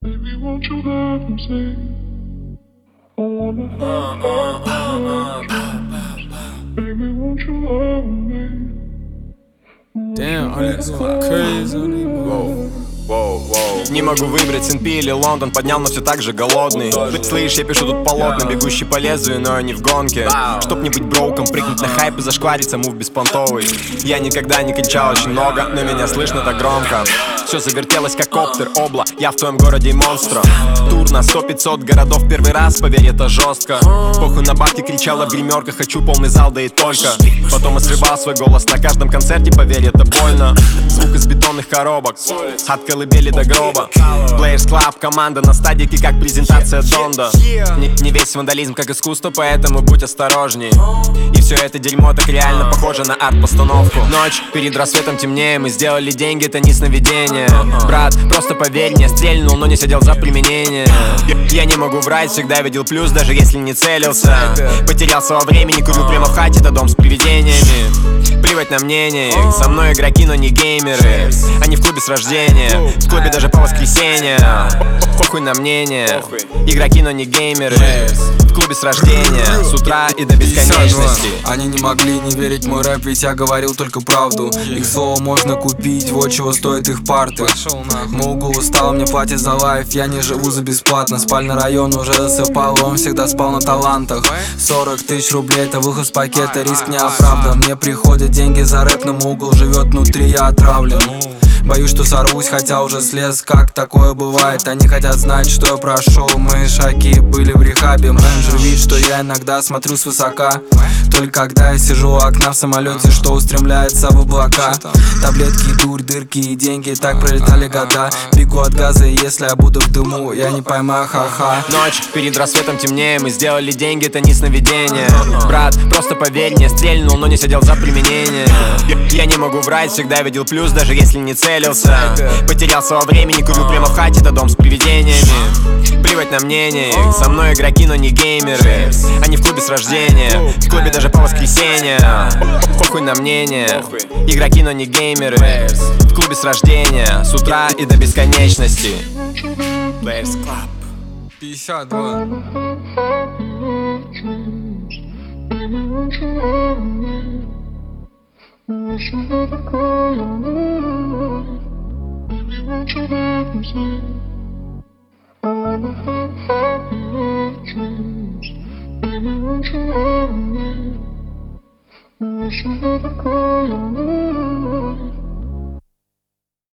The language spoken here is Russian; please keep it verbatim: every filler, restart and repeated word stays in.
Baby, won't you let them say I wanna have happy. Baby, won't you love me? Damn, all that's going crazy on these Воу, воу, воу. Не могу выбрать Сент-Пи или Лондон, поднял, но все так же голодный. Слышь, я пишу тут полотна, бегущий по лезвию, но я не в гонке. Чтоб не быть броуком, прыгнуть на хайп и зашквариться, мув беспонтовый. Я никогда не кричал очень много, но меня слышно так громко. Все завертелось как коптер, обла, я в твоем городе монстра. Тур на сто-пятьсот городов первый раз, поверь, это жестко. Похуй на бабки, кричала в гримерках, хочу полный зал, да и только. Потом я срывал свой голос на каждом концерте, поверь, это больно. Звук из бетонных коробок, от колыбели до гроба. Players Club, команда на стадике, как презентация Донда. Не, не весь вандализм как искусство, поэтому будь осторожней. И все это дерьмо так реально похоже на арт-постановку. Ночь, перед рассветом темнее, мы сделали деньги, это не сновидение. Брат, просто поверь, не стрельнул, но не сидел за применение. Я не могу врать, всегда видел плюс, даже если не целился. Потерялся во времени, курю прямо в хате, это дом с привидениями. Плевать на мнение, со мной игроки, но не геймеры. Они в клубе с рождения, в клубе даже по воскресенье. Похуй на мнение, игроки, но не геймеры. В клубе с рождения, с утра и до бесконечности. Они не могли не верить в мой рэп, ведь я говорил только правду. Их слово можно купить, вот чего стоит их парты. Мугл устал, мне платит за лайф, я не живу за бесплатно. Спальный район уже засыпал, он всегда спал на талантах. Сорок тысяч рублей, это выход с пакета, риск не оправдан. Мне приходят деньги за рэп, но Мугл живет внутри, я отравлен. Боюсь, что сорвусь, хотя уже слез, как такое бывает. Они хотят знать, что я прошел, мои шаги были в рехабе. Менеджер видит, что я иногда смотрю свысока, только когда я сижу у окна в самолете, что устремляется в облака. Таблетки, дурь, дырки и деньги, так пролетали года. Бегу от газа, и если я буду в дыму, я не поймаю, ха-ха. Ночь, перед рассветом темнее, мы сделали деньги, это не сновидение. Брат, просто поверь, не стрельнул, но не сидел за применение. Я не могу врать, всегда видел плюс, даже если не целился. Потерялся во времени, курю прямо в хате, это дом с привидениями. Плевать на мнение, со мной игроки, но не геймеры. Они в клубе с рождения, в клубе даже по воскресенье. Похуй на мнение, игроки, но не геймеры. В клубе с рождения, с утра и до бесконечности. Players Club пятьдесят два. Wish you had a call on me. Baby, won't you let them say I wanna have happier dreams. Baby, won't you love me? Wish you had a call on me.